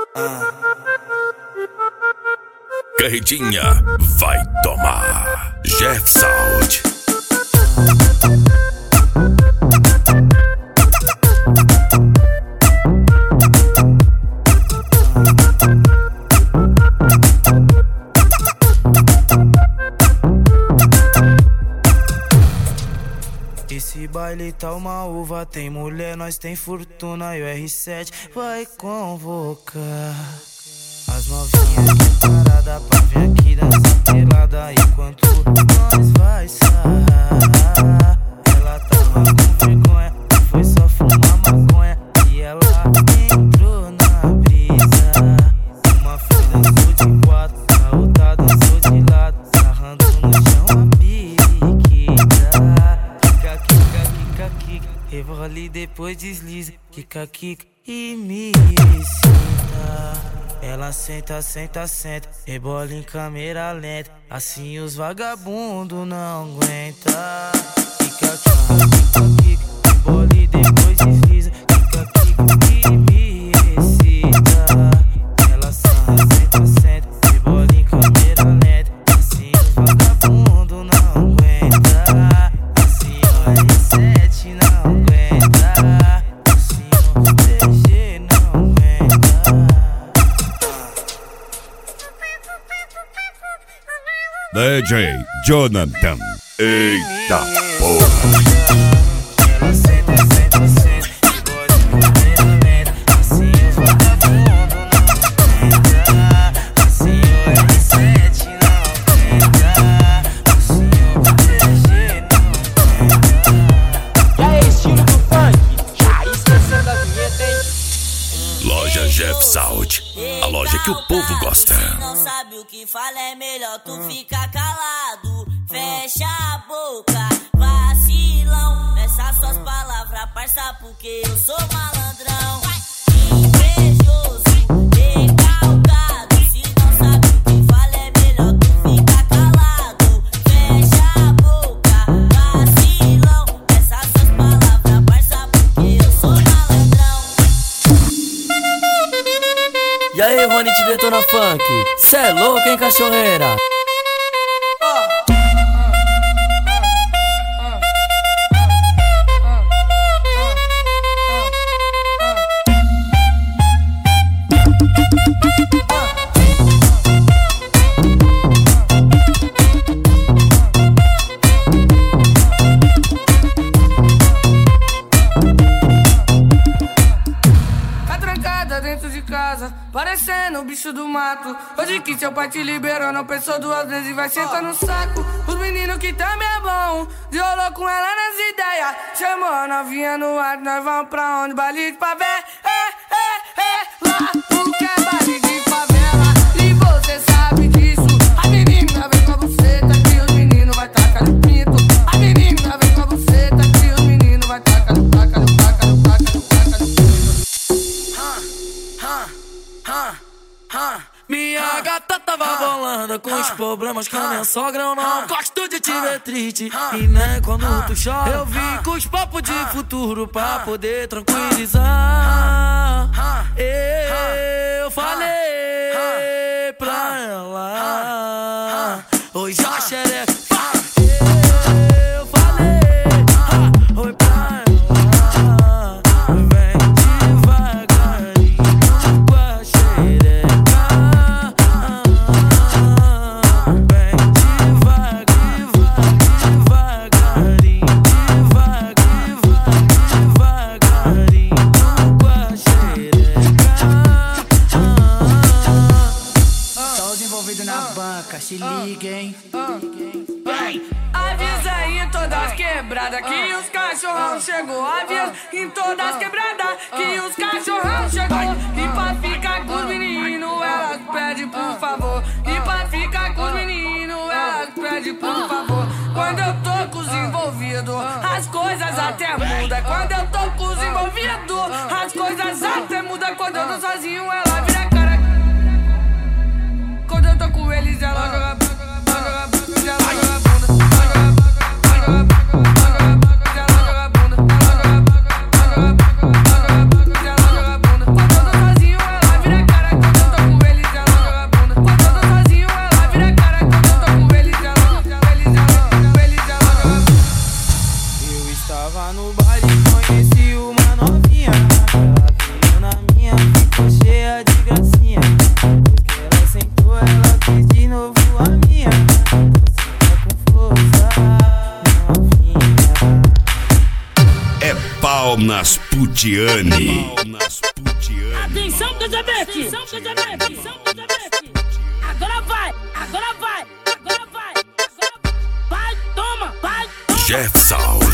Carretinha vai tomar. Jeff Sound. Esse baile tá uma uva, tem mulher, nós tem fortuna e o R7 vai convocar as novinhas de parada pra vir aqui dançar pelada enquanto nós vai sarrar. Ela tava com vergonha, foi só fumar maconha e ela entrou na brisa. Uma foi dançou de quatro, a outra dançou de lado, sarrando no chão a periquita. Kika, kika, rebola e depois desliza. Kika, kika e me excita. Ela senta, senta, senta, rebola em câmera lenta. Assim os vagabundos não aguentam. Kika, kika, kika, rebola e depois desliza. Kika, kika e me excita. Ela senta, senta, rebola em câmera lenta. Assim os vagabundos não aguentam. Assim o R7 não aguenta. Assim o DG não aguenta. DJ Jonathan. Eita porra. Ela senta, senta, senta, rebola em câmera lenta. Assim os vagabundos não aguenta. Assim o R7 não aguenta. Assim o DG não aguenta. Já é estilo do funk, já esquecendo a vinheta, hein? Loja Jeff Sound. A loja que o povo gosta. Se não sabe o que fala, é melhor tu ficar calado. Fecha a boca, vacilão. Fecha suas palavras, parça, porque eu sou malandrão. Invejoso, recalcado. Se não sabe o que fala, é melhor tu ficar calado. Fecha a boca, vacilão. Fecha suas palavras, parça, porque eu sou malandrão. E aí, Rony de Detona Funk, cê é louco, hein, cachorreira? Dentro de casa, parecendo o bicho do mato. Hoje que seu pai te liberou, não pensou duas vezes e vai sentar no saco. Os meninos que também é bom, violou com ela nas ideias. Chamou a novinha no ar, nós vamos pra onde? Baile de favela, lá o que é baile de favela. E você sabe disso. A menina vem com a buceta que os meninos vai tacar no pinto. A menina vem com a buceta que os meninos vai tacar no pinto. Minha gata tava bolando com os problemas com a minha sogra. Eu não gosto de te ver triste. E nem quando tu chora, eu vim com os papos de futuro pra poder tranquilizar. Eu falei pra ela, hoje a xereca. Eu falei, oi pra ela. Vem devagarinho com a xereca. Vem devagarinho com a xereca. Só os envolvidos na banca, se liguem. Avisa aí em todas as quebradas que os cachorrão chegou. Avisa em todas as quebradas que os cachorrão chegou. E pra ficar com os meninos, elas pedem por favor. E pra ficar com os meninos, elas pedem por favor. Quando eu tô com os envolvidos, as coisas até mudam. Quando eu tô com os envolvidos, as coisas até mudam. Quando eu tô sozinho, ela vira cara. Quando eu tô com eles, ela joga bunda. Quando eu tô sozinho, ela vira cara. nas Putiane. Atenção, Cajabete! Agora vai! Vai, toma! Jeff Sound.